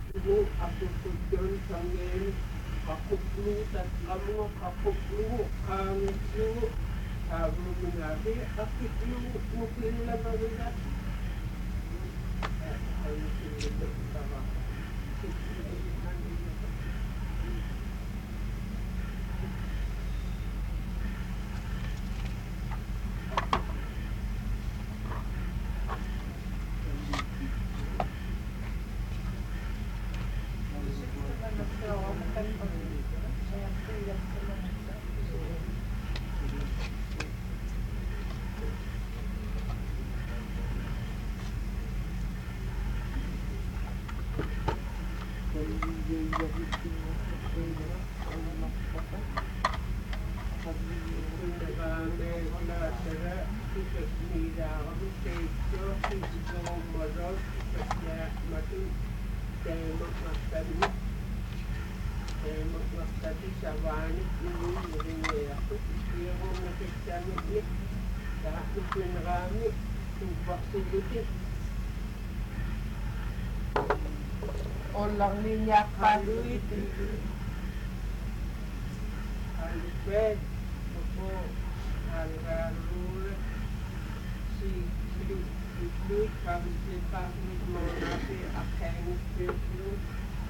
Lu aku tujuan sangen kakuklu dan kamu kakuklu kangsu kamu mengaji aku lu mungkin lama berat ayo kita bersama Orang minyak kaluit aliped opo algarul si fluid kami sipakit monasi akheng fluid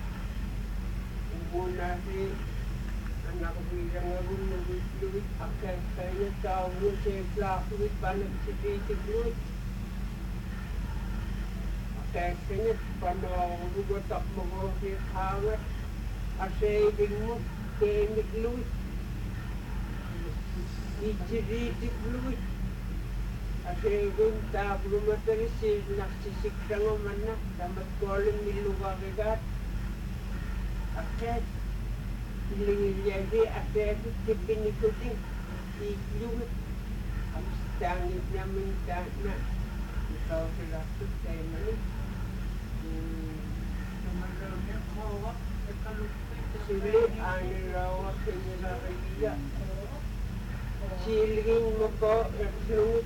umunasi anak bilang nabun fluid akheng kaya tawon sa fluid banag si fluid kaya panong lugotak mo si hawat asay mo kaya fluid ichiritik fluid asay tablo mataris naksisikta nga man na damat kolong niluwagigat akit ilingiliyagi akit tipinikutin i-fluid ang stangit namin na ikaw sila tayo mali sili anirawa kinilariya siling mo po fluid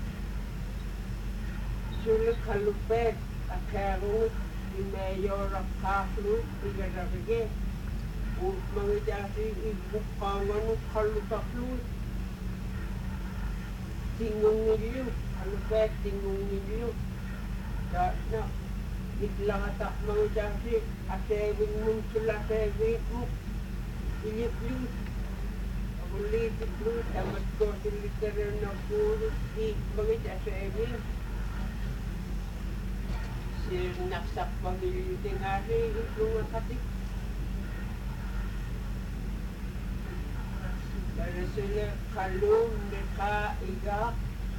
sulit kalupet akarut di mayor of kaflu igarabige mga jasi ibukangan kalupa fluid tingong nilyo kalupet tingong nilyo na iglangatak mga jasi asewing mong sula asewing mo ilit fluid ulit fluid amat ko siliterin na puro mga asewing naksak pamilya nga rin yung mga katik. Dahil sila kalong neka iga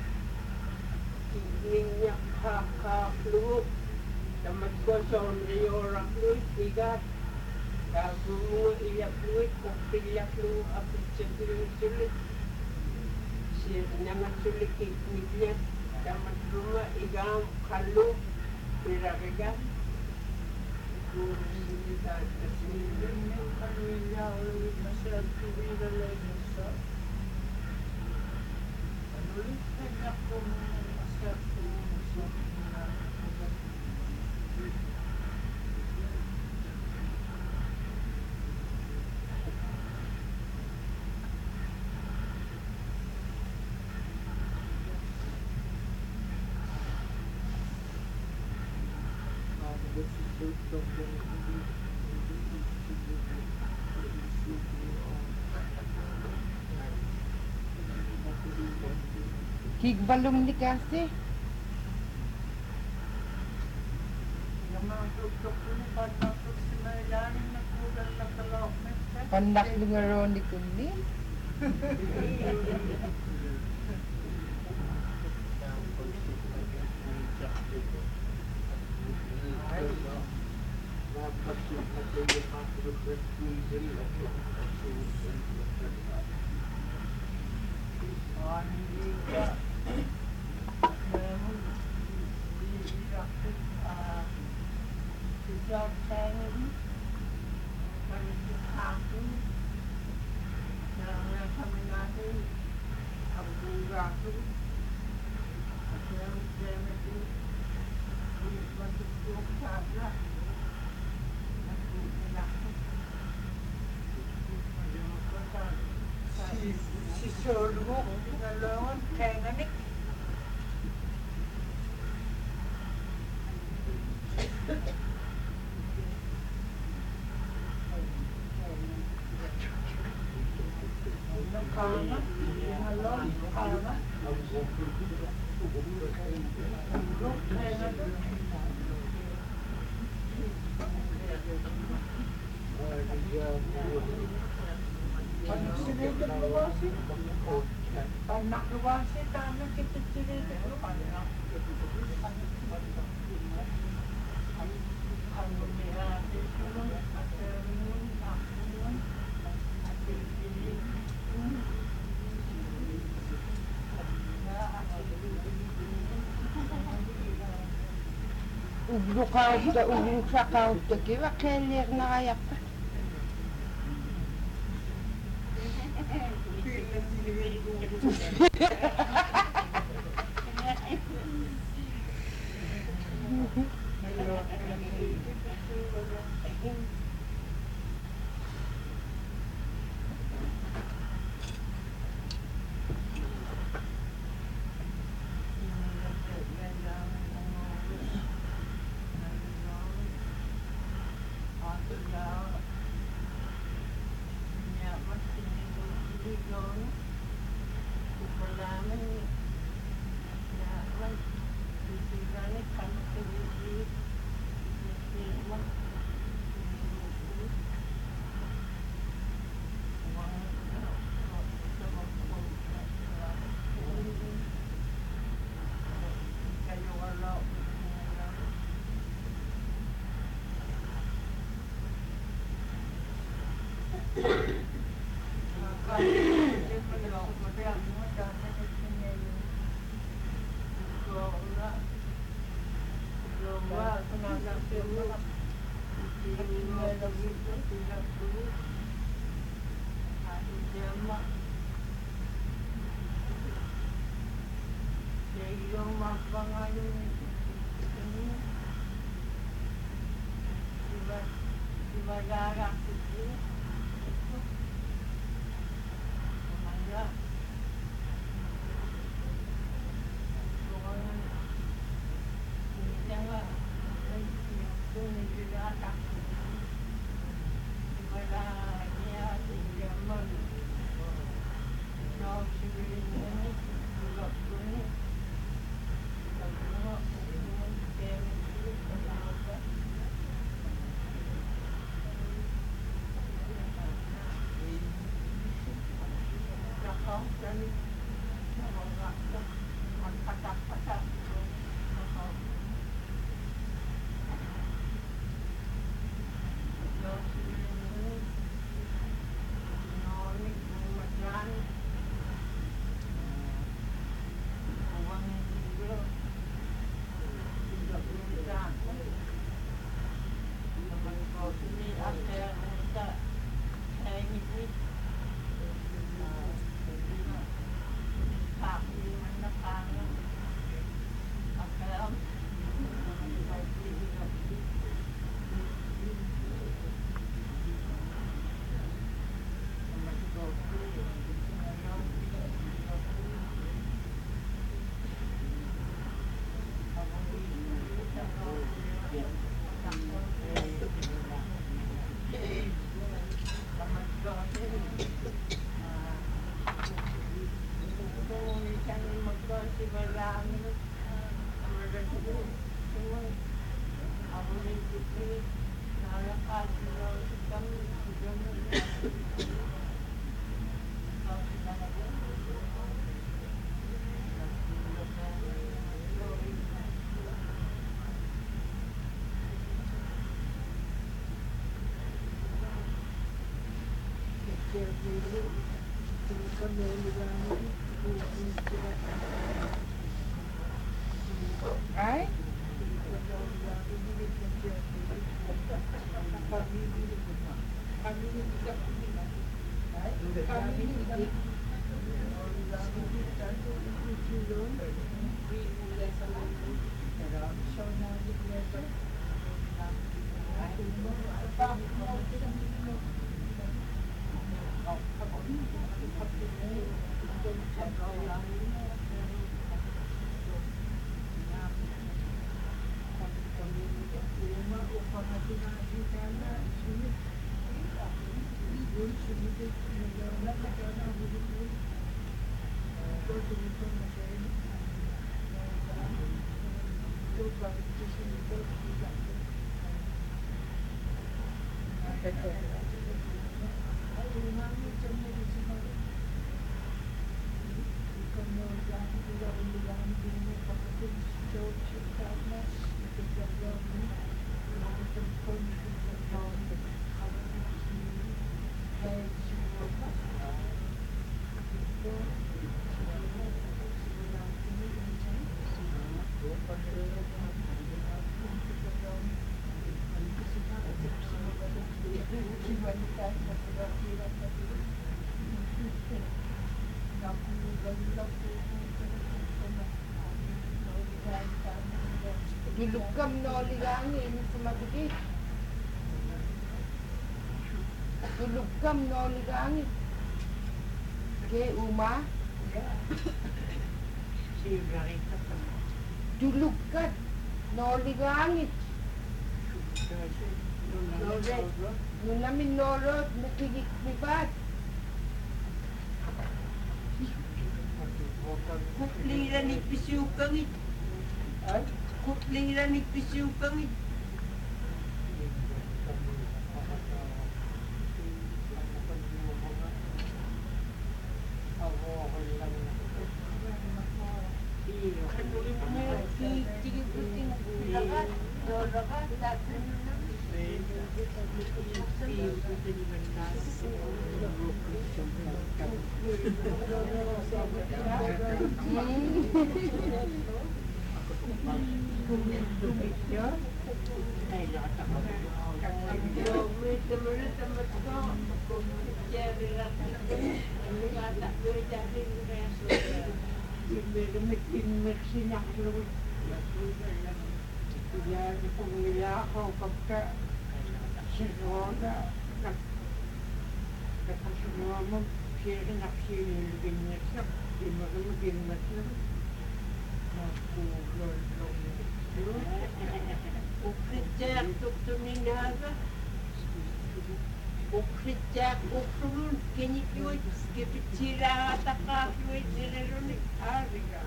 tigling niya kakakluot damat ko sa onriyorang luit iga kago mo iyak luit kung pilyak luit apit sa sulit siya naman sulit kiknig niya damat ruma igang kalong Piragiga Kursilita Tasmilnya Kanunya Oleh Masyarakat Tuwira Lagasa Anulit Kanya Kung Masyarakat Tuwira Kigbalong ni kasi. Pandak lungaron di kundi. Sulmo, nalungan, kenganik. Nakana, nalungan, nakana. Paano sinigil mo kasi? Anak ko kasi, tama kita sinigil mo. Ano may ate ko, ate mo, ako mo, ate piling ko. Ugluk sa kautta kiva keller na kayakka. Ay? Dulugkam no ligangi ini sumabigi. Dulugkam no ligangi. Ke uma. Dulugkat no ligangi. Nung namin norot, nakikikmibat. Kutlira ni pisukangit. Kutlira ni pisukangit. Ukritjak ukrun kenyikluit skepitira atakakluit nirelunik ariga.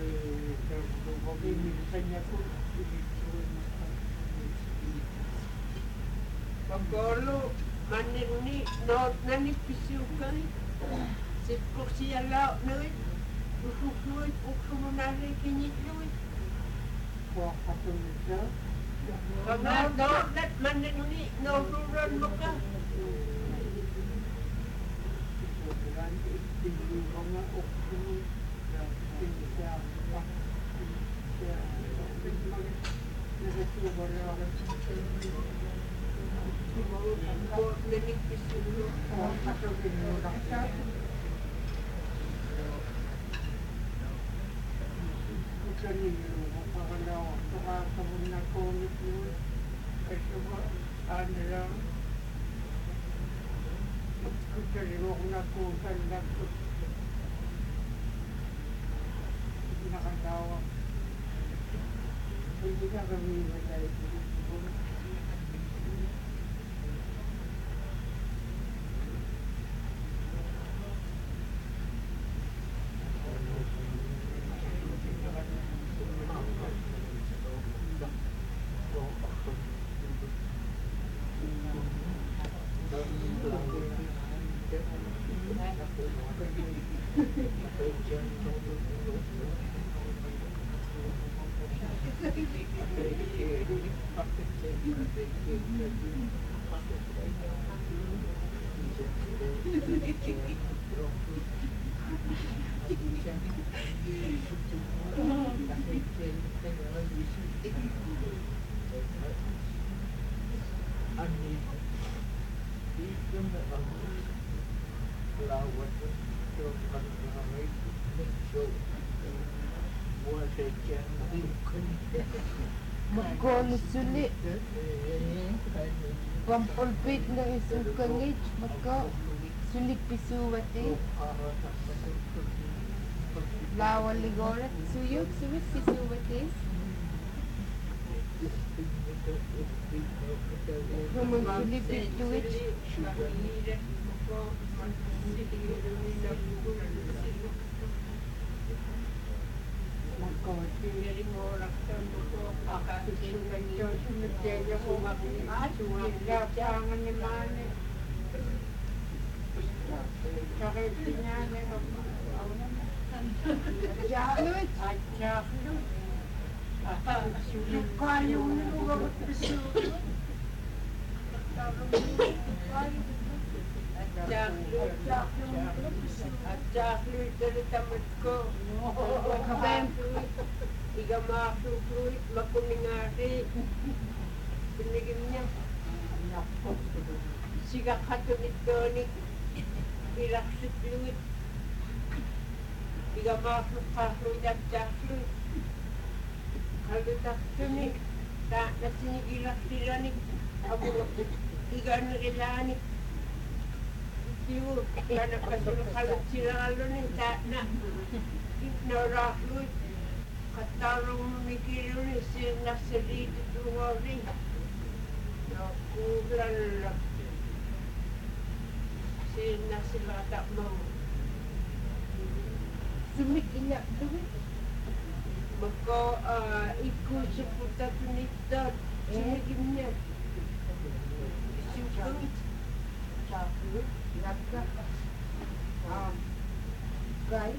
Pagolo manirni not nani pisukay sipko siya lao nuit ukruit ukrumunari kenyikluit. Kangal not manirni no ruran mo ka. Magkolusuli. Pampulpit ng isang kangit. Magko. Sulik pisuwati. Lawal ligorat. Suyuk suwit pisuwati. Humun sulik pisuwit. Jahlut dari tamat ko. Iga makakluit, makuningari. Pinigim niya. Siga katunit-tunit. Ilaksit luit. Iga makakluit at jahlut. Kalutak tunit. Nasinigilak silanik. Iga narilanik. Ibu, karena kasuluk kalut sila ni na naraklut katarong mikiro ni sila nasali dito ngori nakulan lang sila sila tak mau Sumik iyak duwit. maka ikut seputar tunitad sinigimnya isipangit Chocolate. Nagka. Gay.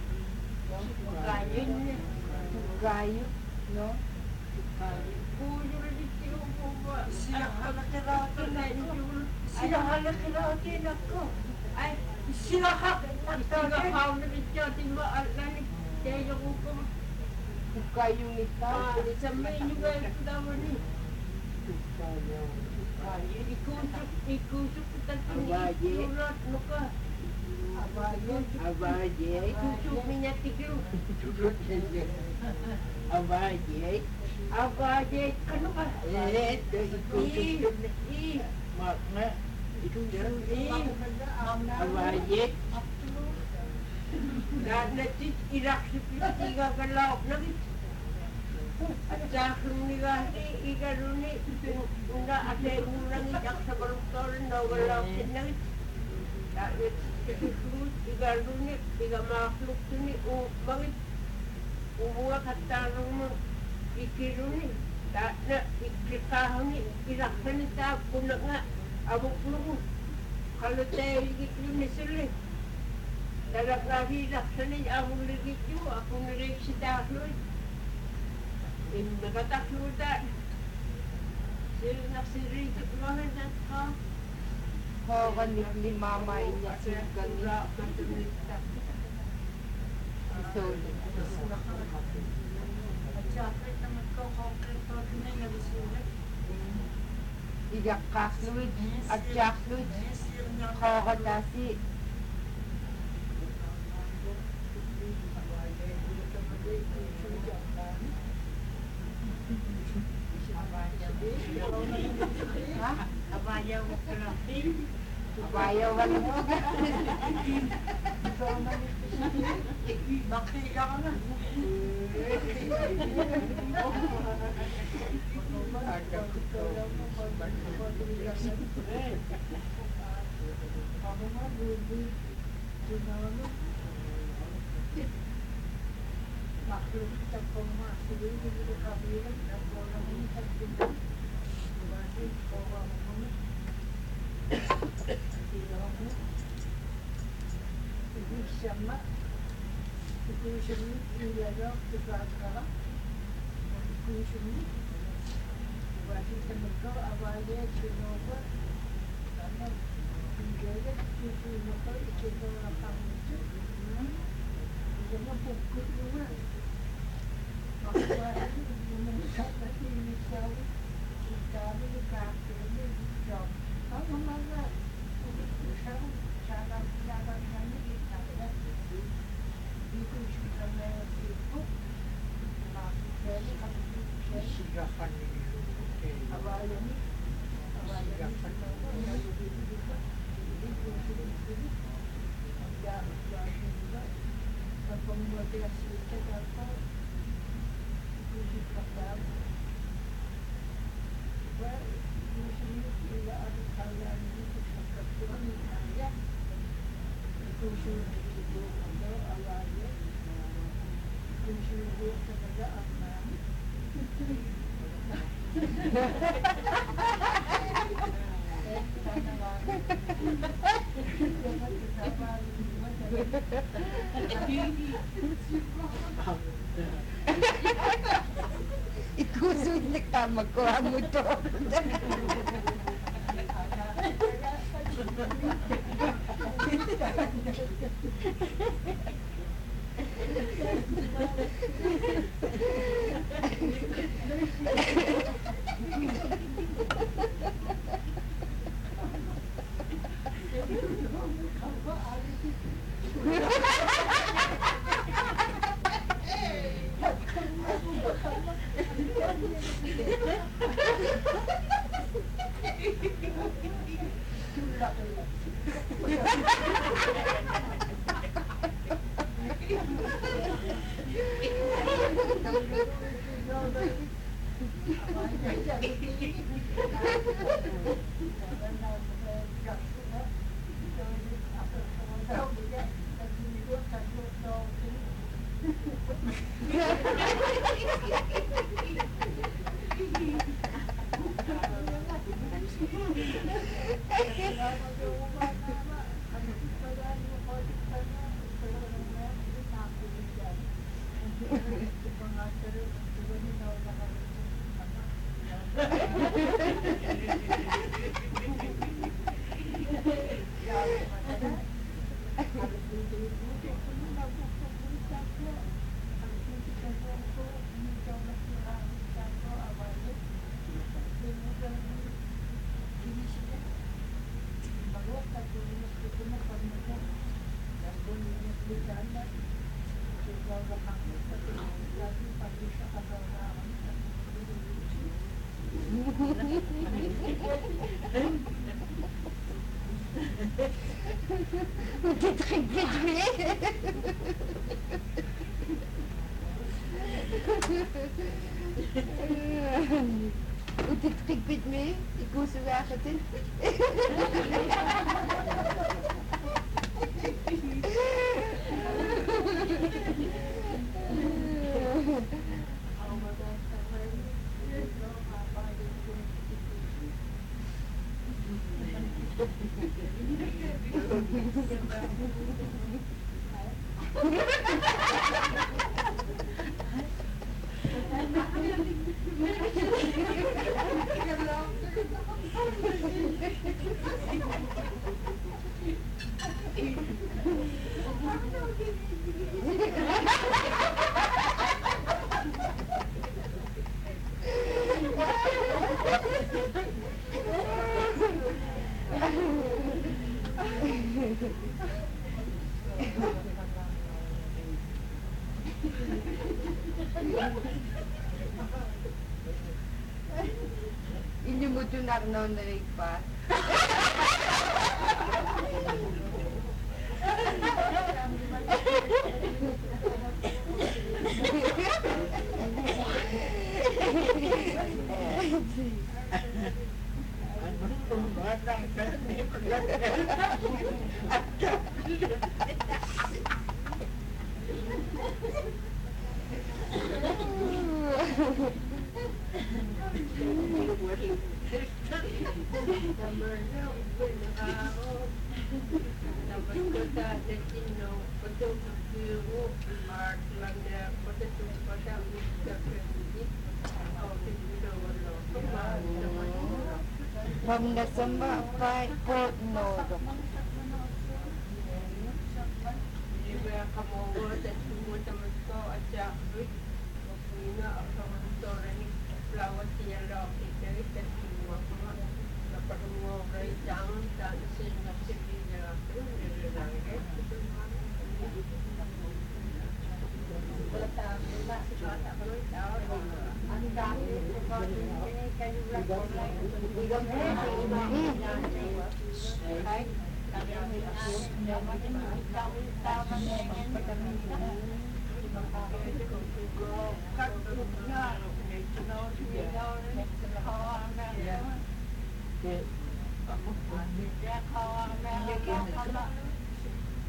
kain niya Gayo. No? puyo rin ito mo ba silang halakirati na silang halakirati na ko ay silang halakirati na ito di ba alanik kaya ko ko Gayo nita. sa may juga ito daw ni ikusok kita tuni surat muka Abaye. ikusok minyak tiga Abaye. abaje kanu ka Makna. Itu dia. Abaye. na tit irak tiga galak lagi at saklong niga igaruni na ate unang iyak sa baluktoran na galak sinagit dahil ikusok igaruni iga makluk tuni bangit uwa katarong mo ikiruni na ikikahang iraksan ita puna nga abok mo kalau tayo ligit yun ni sila dalag lagi iraksan niya akong ligit yun akong nirip si Takloy nakatakludan sila naksirigit mga ka Hogan ni mama inya sulgan ni. Isoli. Iyak kakluid at jakluid. Hogan nasi. Ha? abayaw ko lang Bayaw ka lang. bakila ka na sama itu sini dia dok sekarang itu sini berarti temukan awalnya cuma karena dia itu motor itu orang itu jangan pukul dulu maksudnya mencapai ini jauh kita ini kaki ini jauh kalau mana cara caranya kita itu juga itu silakan awalnya Ikusulit ka magkuha mo to. وتتخبط معي يكوسوا واحد Ini mo ito naranaw na rin pa. From the summer by Port Northern.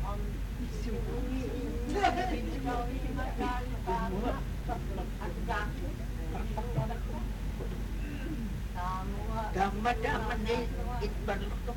Daman din, itbalok.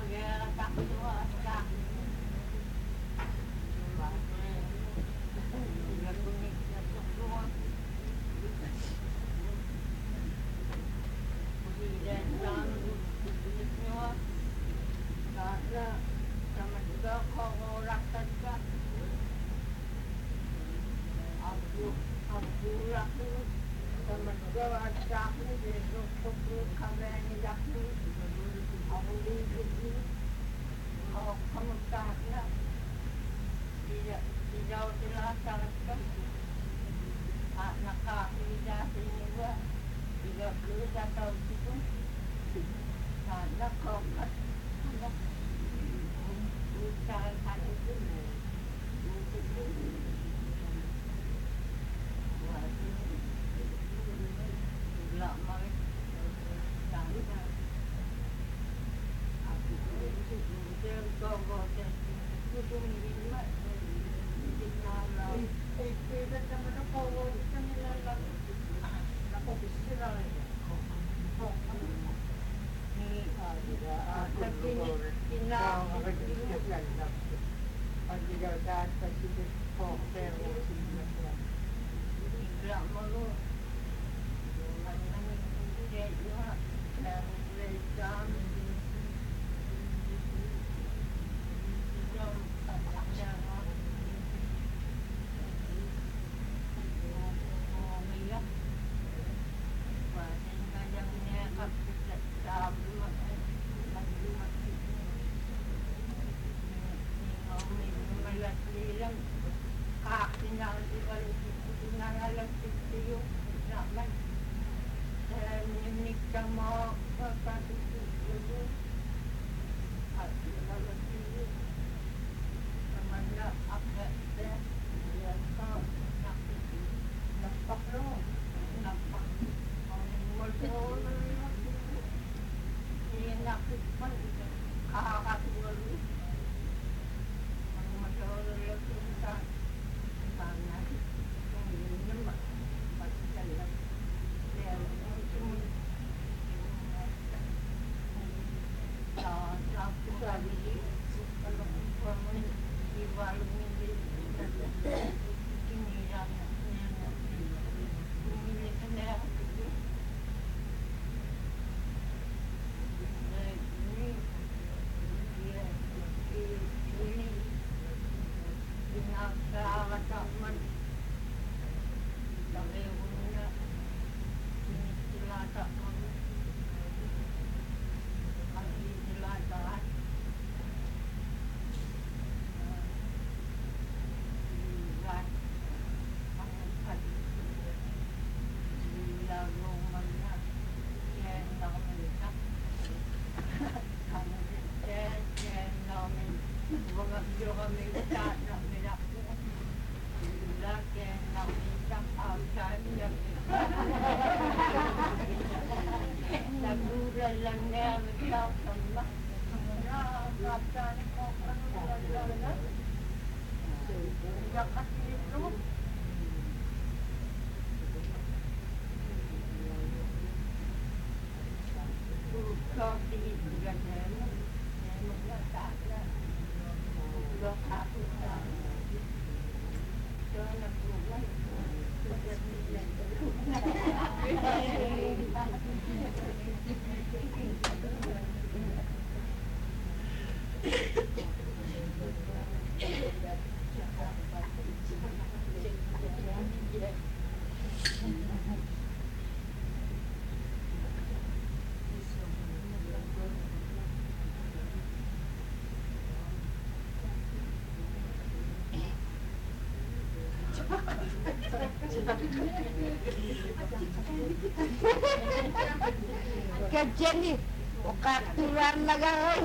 Kajali, ukatular na gawin.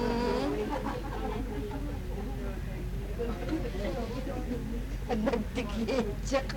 Nagtik Gitsak.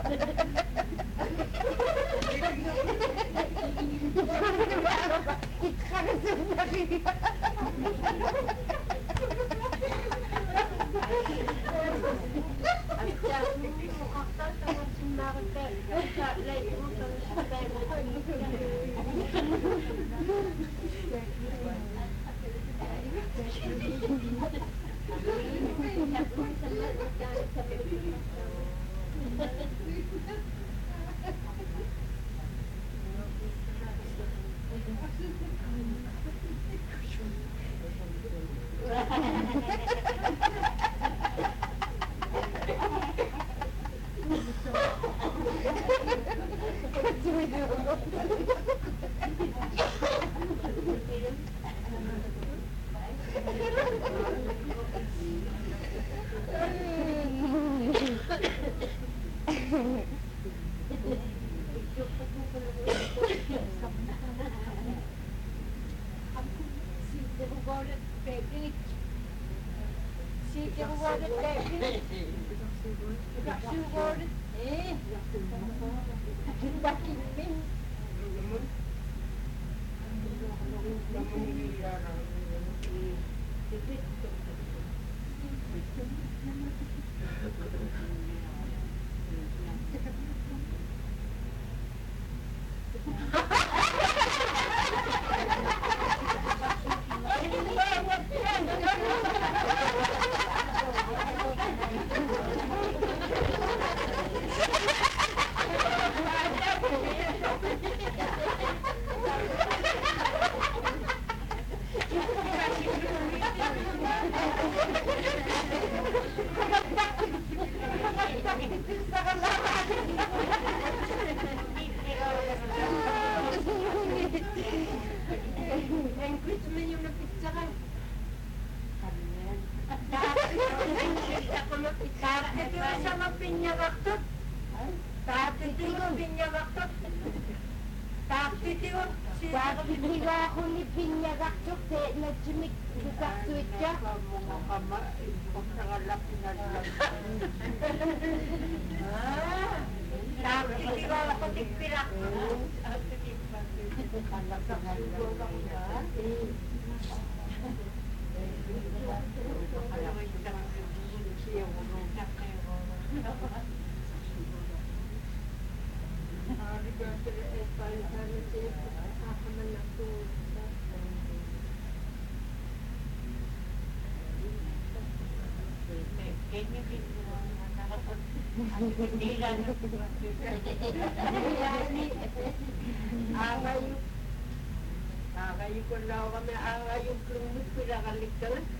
Agayu ko daw kami agayu klumut pinakalik ka na.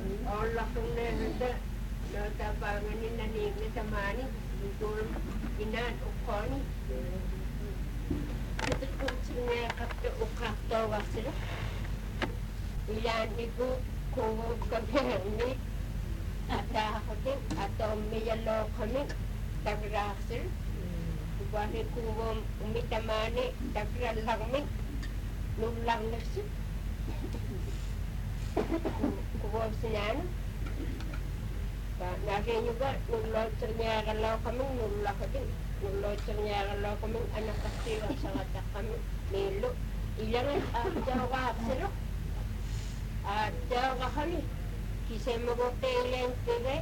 Ola kong nehanda. Natabangan ni nanig na samani. Dutol inan ukoni. Ito kong sinakapto ukapto wasila. Ilan iku kuhog kami ada ako din. Ato miyalo kami. Tagrasil. Kubani kuwam umitamani. Tagralangmin. Nulang nasi, kubuang sinano. Naging juga nulot ternyata kalau kami nulak din, nulot ternyata kalau kami anak kecil sangat kami milo. Ilangan jawa selo, jawa kali. Kisah magotelan tiga.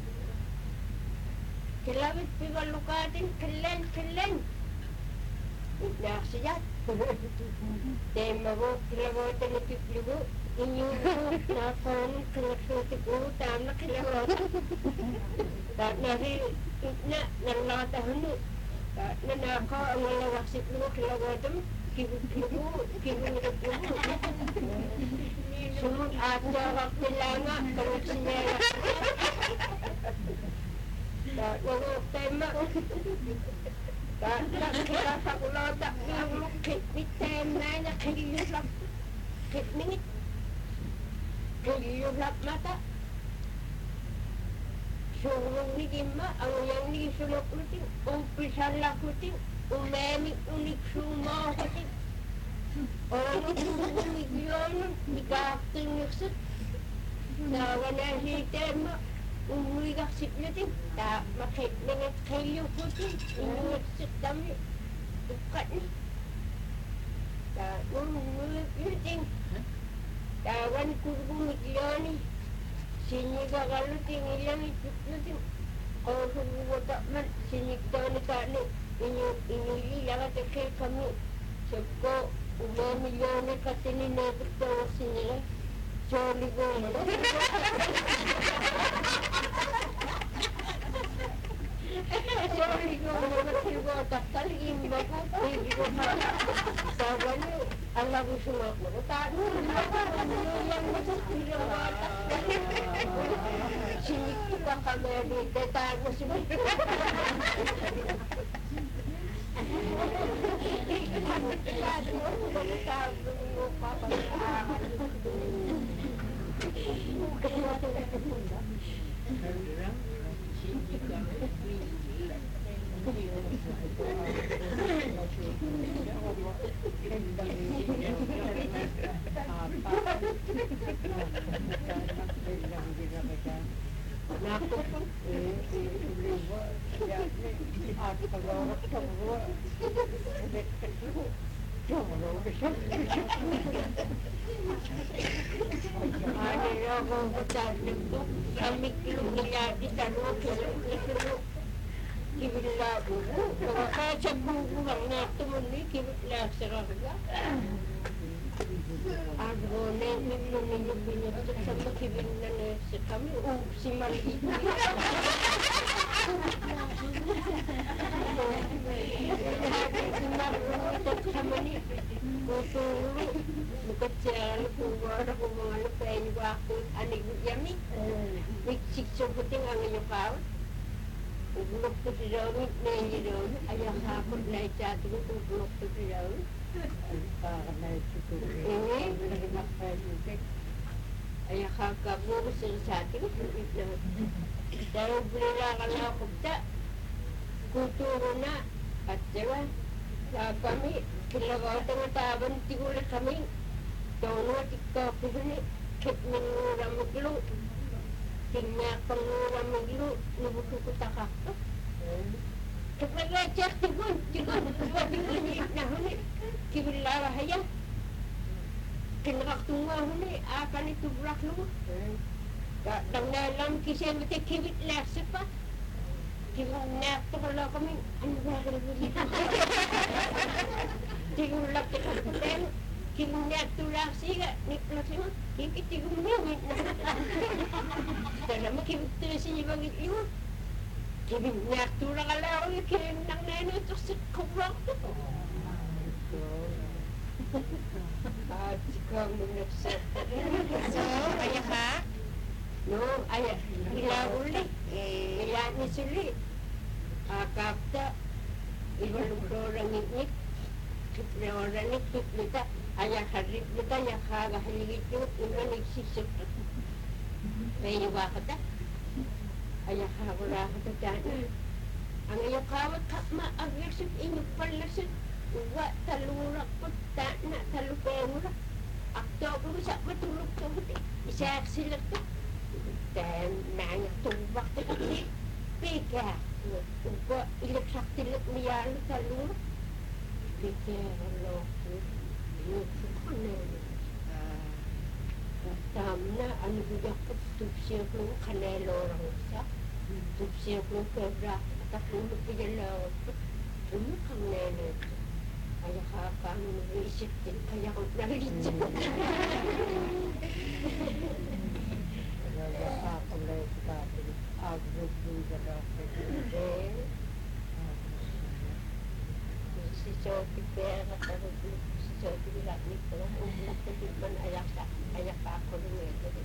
Kelabit pibalukatin kelen. Naksiyat. Tema ko, kilagotan ni Pipligo, inyo ko, nakon, kinaksuti ko, tama kilagotan. Dahil nalatahan ni, nanakaw ang nalawaksip mo, kilagotan, kibunugot mo. Sumunod at jawab nila nga, kung sinera. Dahil tema, kaya pakulota ng kitem na nakilulap kitmingit kilulap mata surong ni Gimma ang yang ni sulok luting umpisal lakuting umemik unik sumakuting ono tumigyon nikakting nuksit nawa na si Tema umuigarsiklutin nangatkaillukutin inuatsirtami tuqqatni umuilutin tawan kurgumikliani sinigagalutin ilangitutlutin qawsuguwata'man sinigtaanitaani inililagatakay kami sabko 1 milyon katini netiktawasinila Joligo. Joligo, matigo tatalin bago tigo Sabani, alam mo sumagot. Tano, yang masasira bata. Sinikto ka kami dito, tago sumagot. Kami kilumiladi tanong kilumiladi kibila bubu kaya sa bubu lang na tumuli kibila sa karga ano na yung pinutot sa makibin na sa kami si maliit si marungitot sa mani kuturo bukat siya kuwara ko mga lupain wakot anig yami miksik subuting ang iyong kawat ulok po si Ronit na hindi ron ayang hapon na isyato ko ulok po si Ronit ayang kakaburo sa isyato ko dahil bulila ka na ako ta kuturo na at diba kami kilawatan nga taban tigula kami tono at ikapihuli kit minura maglo tingnya pangura maglo nubukukutaka ko kapag tigun wading na huli kibilara haya kinaktunga huli akan itu brak lu dang dalam kisah mati kibit lasa pa kibit to kalau kami ano ba kami tigulak ka kapten kibit to lasa ga niklas mo kibit tigumit na dala mo kibit to siya bagit iyo kibit to lang ala ko kibit nang neno to sa kubrak jika meneksa So, ayah ka? no ayah ila uli ila ni suli kapta ibalugdo orang ini kita orang ini kita ayah hari kita yang kaga hari itu ini eksisip bayi wakata ayah kagula kata jana ang iyo kawat ma agresif inyo palasit wa talurak po na talupemura akto ko sa matulog to isa sila to dan mga tubak to pika ko ilaksak tilat miyalo talurak pika lo tamna ano biyak po tupsiya ko kanelo orang sa tupsiya ko kebra takulog piyalaw kang nene kaya kami nag-iisip din, kaya ko nalilitsa. Si Sophie pera, si Sophie bilatnik ko lang, umulak na din man ayak ka ako rin eh.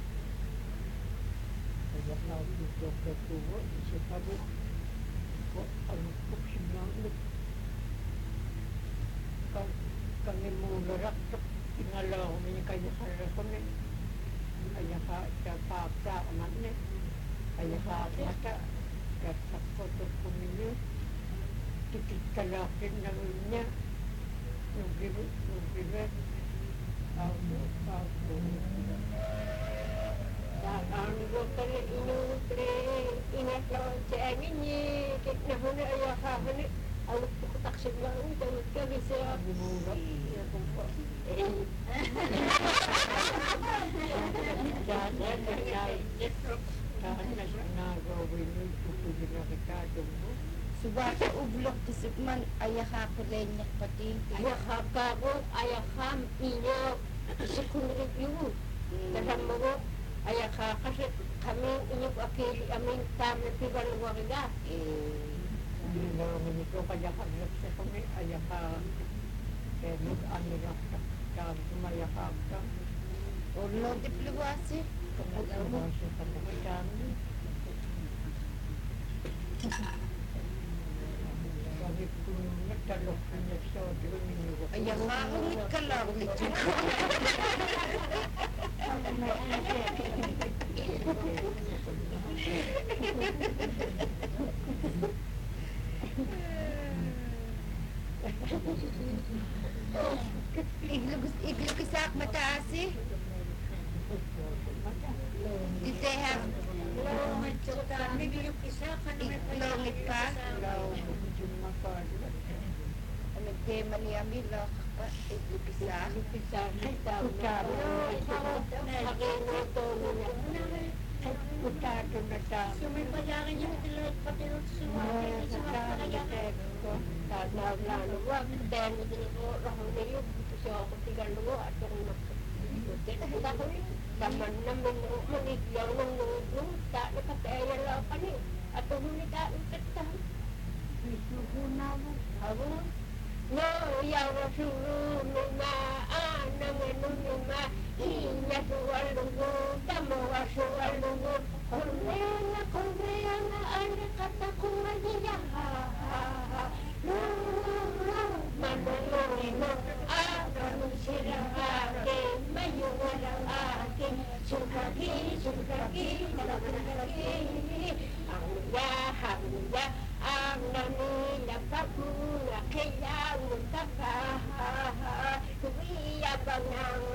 Ayak na ako dito ka tuwa, isa pa rin. Ano po sinamit? Kami mularak to ingalaw niya kanya kami kaya ka sa aman kaya ka mata kaya foto kuminyo tikit kalakin ng niya yung bibe ako Ang ko kaya inutre ingat lawan cengin ni kita huna ayah hana awak tak sebab itu kita bisa Subasa ublok tisipman ayah ako lenyak pati. ayah kamu ayah kam inyo sekundet yun dalam mo ayah kasi kami inyo akili amin tam na piban warga Meniko kaya kami sa kami ayah ka kenut ano na kam sumaya ka Ulo dipluwasi. kapag ano sa pagkakan sabi ko nagtalok niya sa tingin Ayah ako ngit ka lang. Iglug isak mataas eh. Ditehak. Longit pa. Nagtema niya bilo pa. Iglug isak. bisa kita haginuto niya Putato na tama. sumipayakin niya sila patilot lalo wag dan ko rahon niyo siya ako tigalo at kung Taman naman manigyaw ng nung ta nakataya lang pa ni at huminita ang kata. Abo no yaw rasulu numa anang numa inya suwalungu tamo suwalungu konrena na ane kata kumadiya manulungo ano sirahake mayuwalake sukaki ang ya ang nanila pagmula kaya mutaka nubiya bang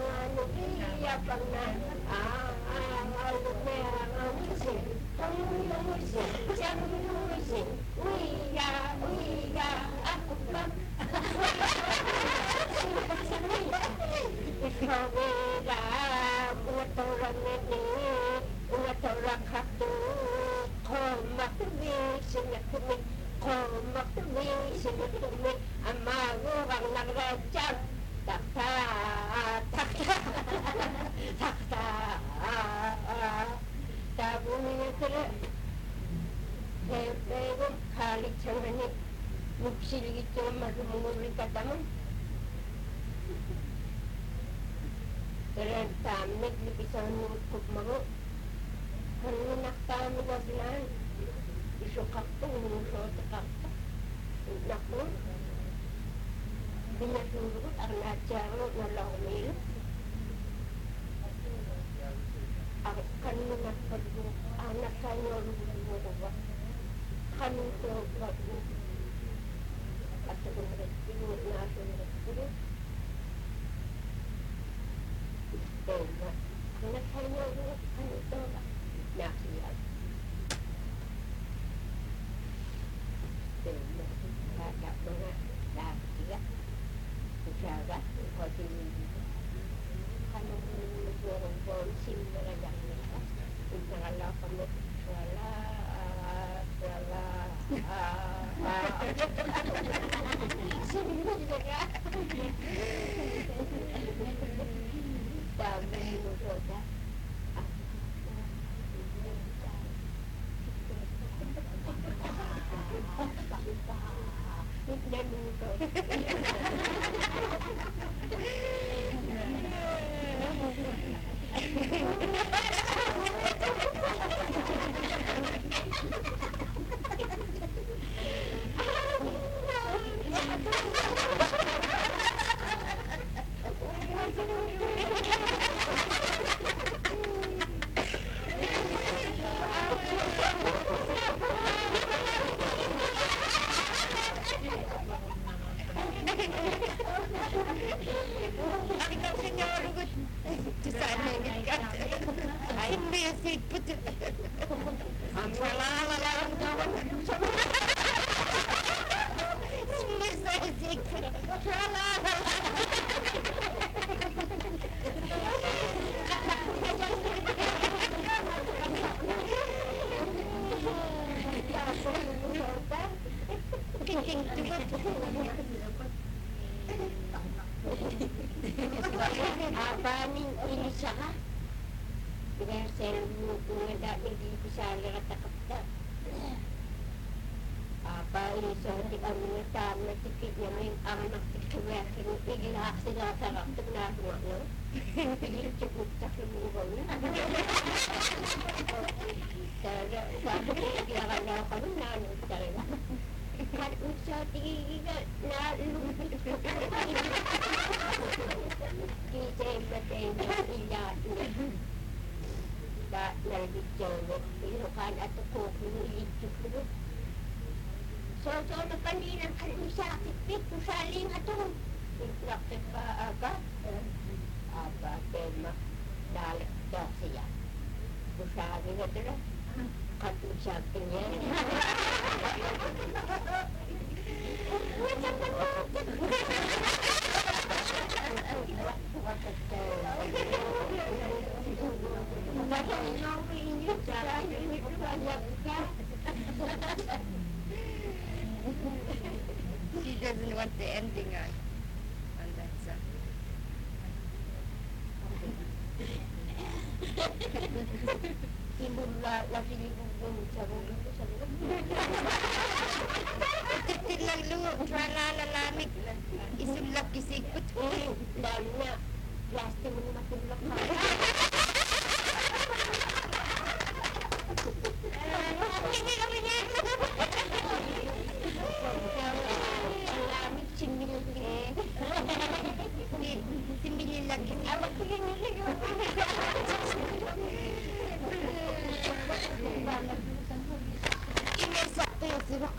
uya ako ba Ikawira, uwatorang nini, uwatorang hatu, komakumi, amagurang nagrajak, takta, tabo niya sila, pero kalit siya nga mugsiligit siya marumuri kataman. Pero tamig lipisan mo kukmago. Haninak kami na bilan. Isukak to, umusot kakta. Naku. Binasurot ang natsaro na laumil. Ang kanina pagbo, anak kanyo lumuwa. Kanito pagbo. At sa kong pinunod na aso na anak kanyo kanito nakiyan. Kata mga lakiya. Usaga, kasi kanong nagorong bonsim na lang nila. Kung nakalapan mo, wala. Sinunod na ka. Dami mo soda. Ang wala ang gawin sa sumisisig. Wala. Abaning inisa ka. Pinasel mo kung nga hindi ko sa laratakapta. Apa iso di kami nga tama tikit niya may anak tiksuya kinipigilak sila sa rakit na ano. Pigil-tsikot sa kimuhaw na. Sabi ko iyakan na ako nung nanong talaga. Kung sa tigigil na lumit ko. Kisay matay na iyak niya. Nalibidyono, ilukan at ako kumulidyok ko. So, napandinan ka rin sa akit-pit, kusaling ato. Iplakit pa agad. Aba, tema, dalag siya. Kusaling na ito na. Katusapin niya. Wala ka mo. She doesn't want the ending on that song. Imula lagi libung sa ulo sa loob. Titil lang lungo, wala lalamig. Isulak kisikot. Lalo na, plastic mo na matulak ka. Hindi kami niya. Ang lamig, similin. Simbilin lang. Awag ko yung niligaw. Inesakto yung sirok.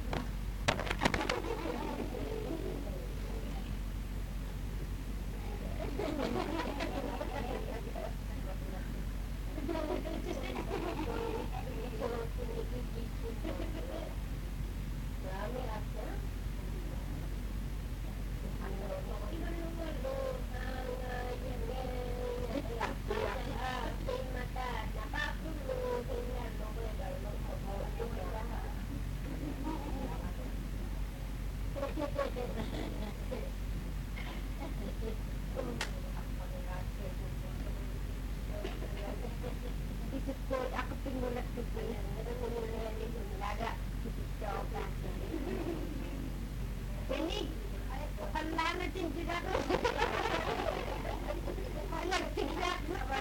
Isip ko, ako pinulat ko po. Laga. Pinig! Pala natin sila ko. Nagsigla.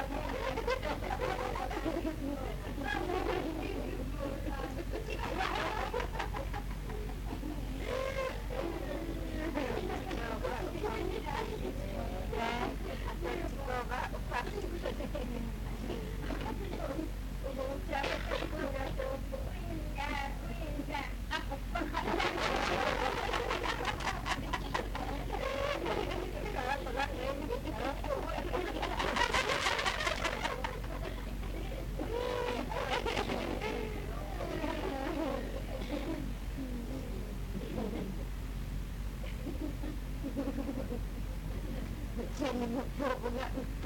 Sana mo po ako nga.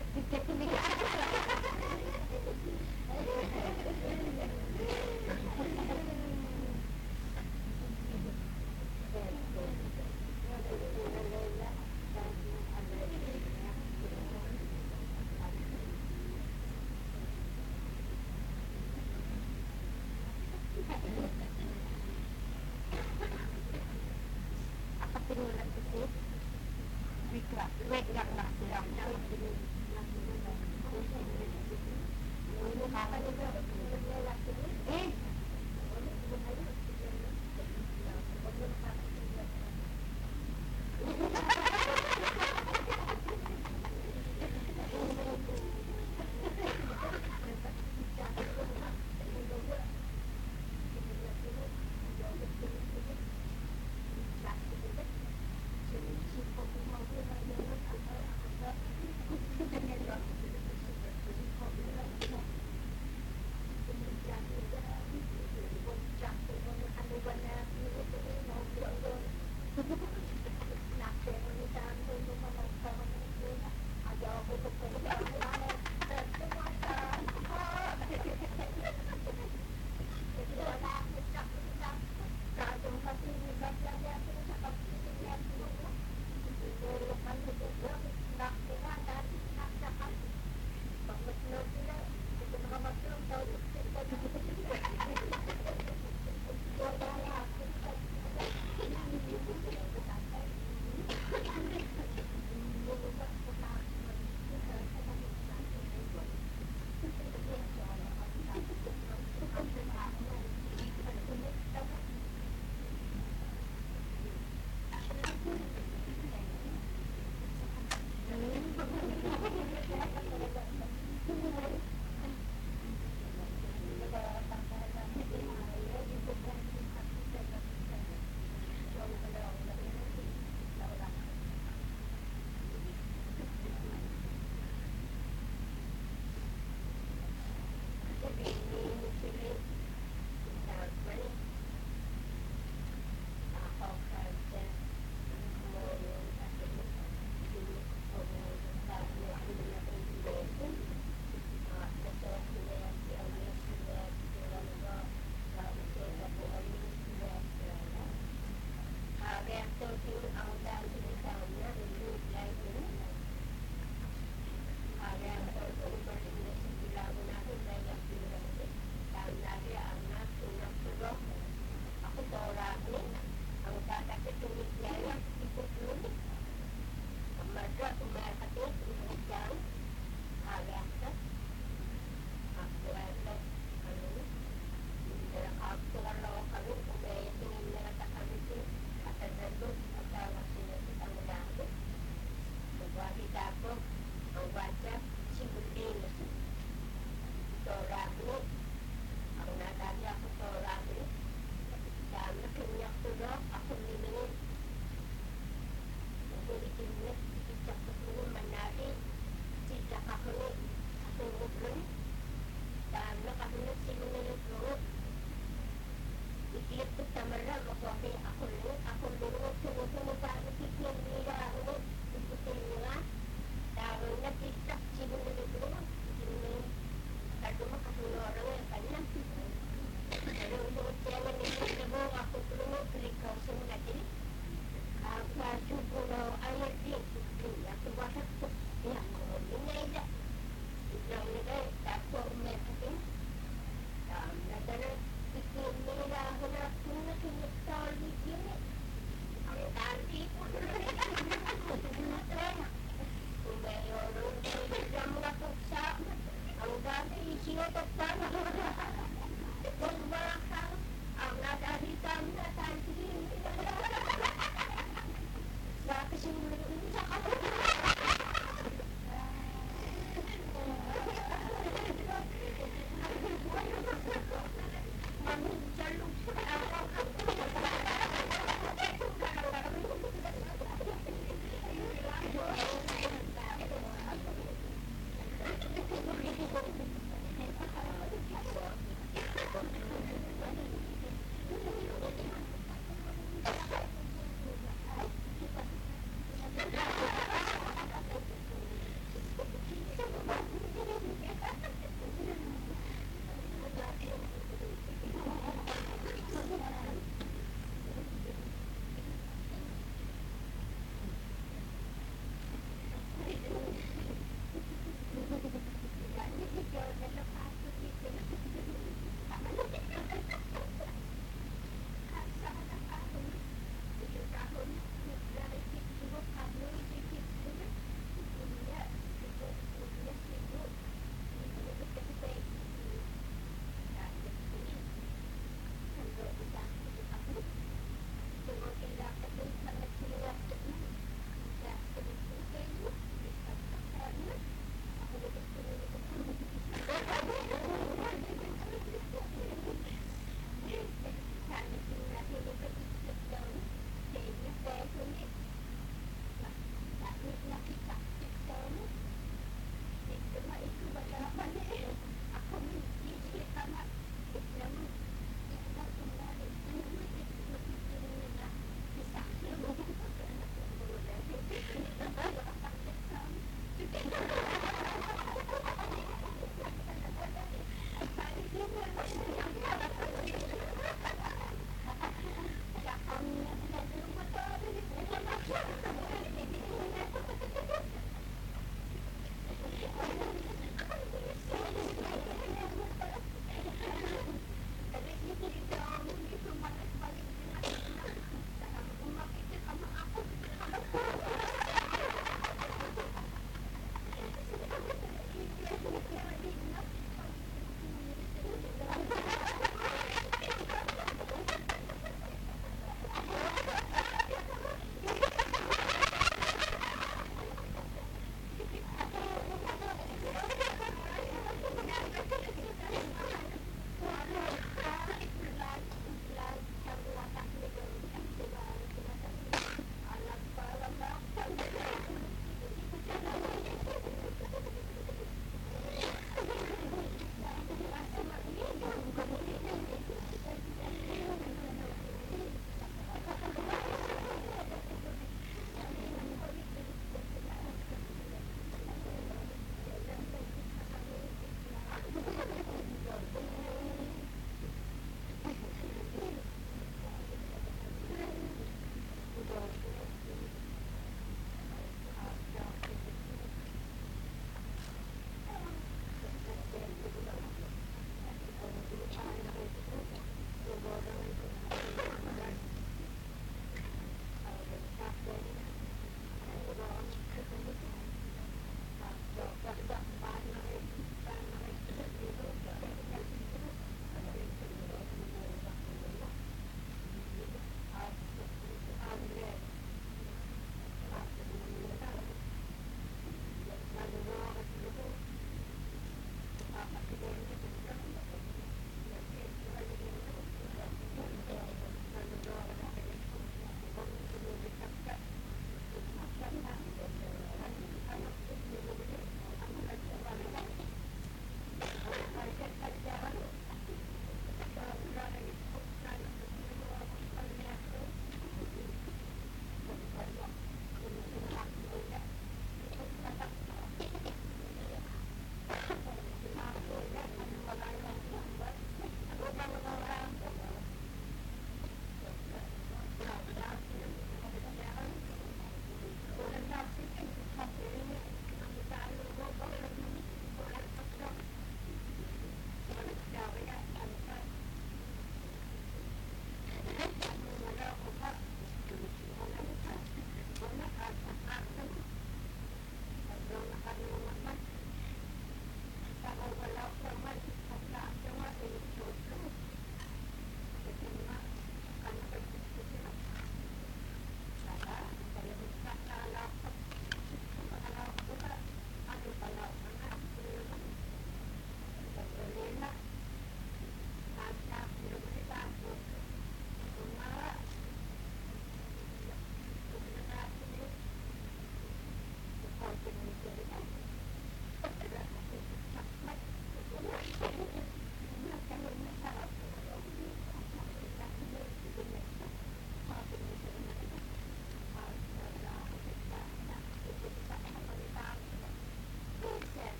Ako pinulat ko po. Wait lang na sila. Eh?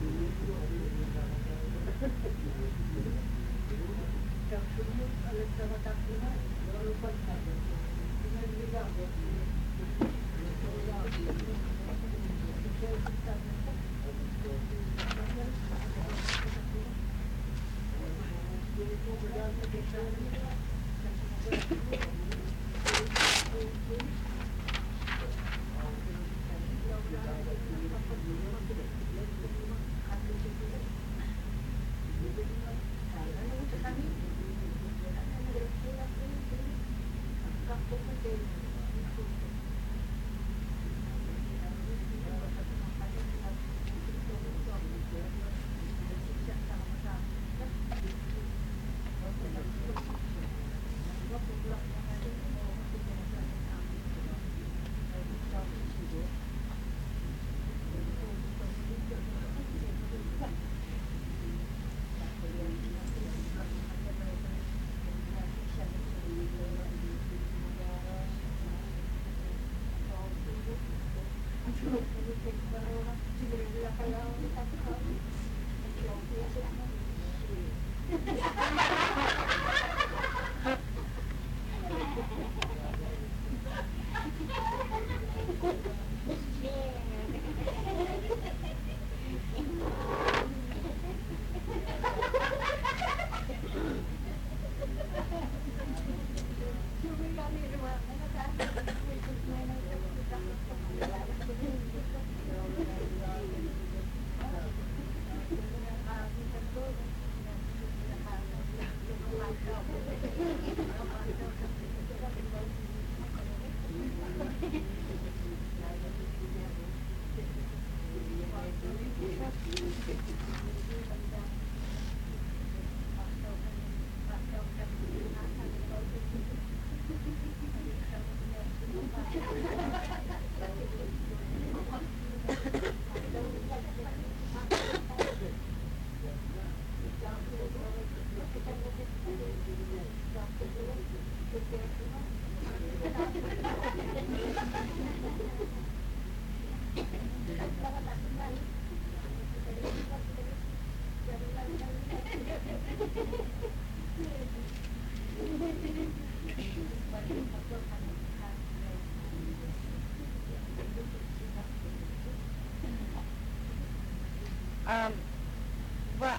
Wa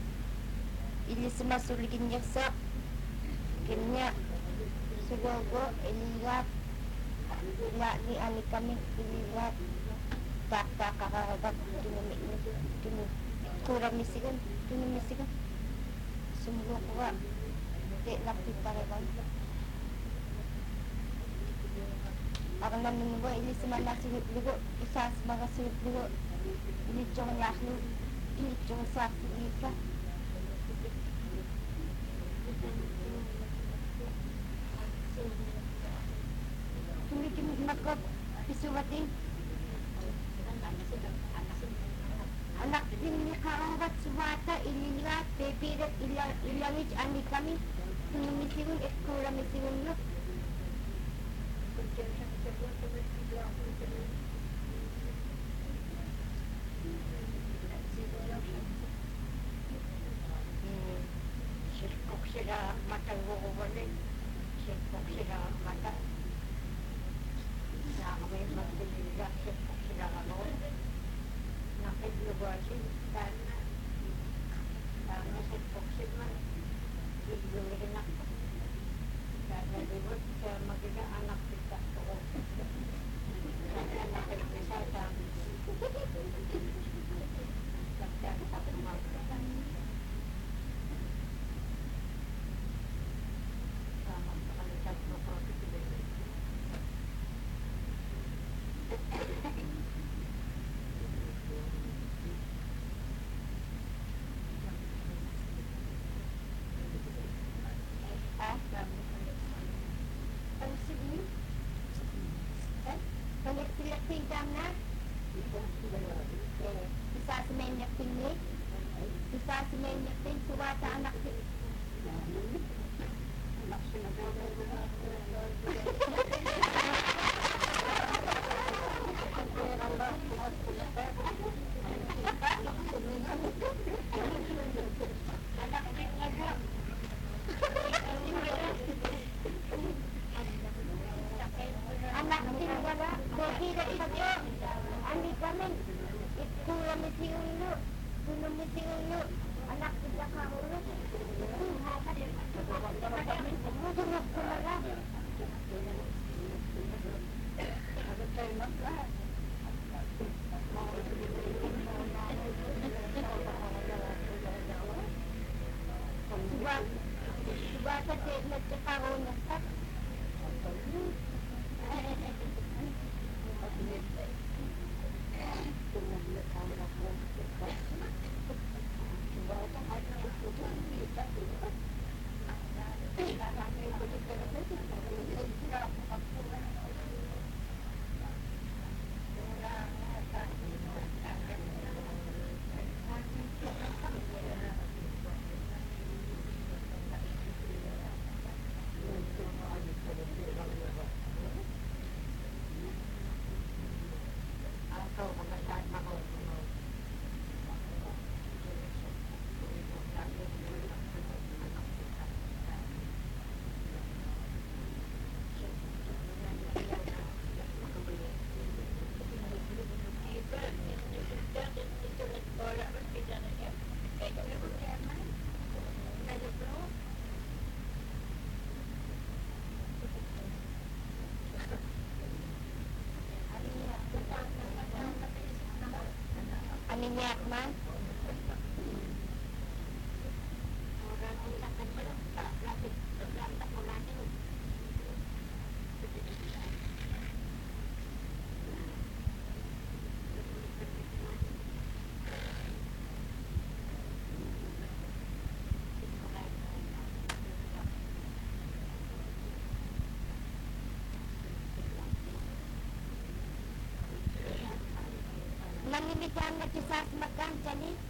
ili semasuligin yaksa kenya sugogo iligat nga ni ani kami iligat baka kakaragat kinu kurang misigan sumgo ko wa te lapi paregan akan namin ba ili semana sinip lugo isas mga sinip lugo ili chong yaklu ili chong sakti ika tumikin makap isuwating anak din ni karawat suwata ililat bebirat ilangij ani kami tumisigun ekura misigun lo Sirkok sila matanggukuwalin. Sirkok sila mata. Nakakawin magpiliga. Sirkok sila kanoon. Nakidlubasin. Dahil sirkok sila. Igluhin ako. Dahil libot siya magiga anak kita ko. Dahil nakidlubasin. Dahil ako magkakan. Pag-silapin ka na isa sa may nakpingit isa sa may nakping suwata anak sumisigaw yung anak ko sa kaulo. Mudurog ko na lang. Suba sa tignan sa kaulo sa. Niyak man. Manimitan na si Sas Magkansani.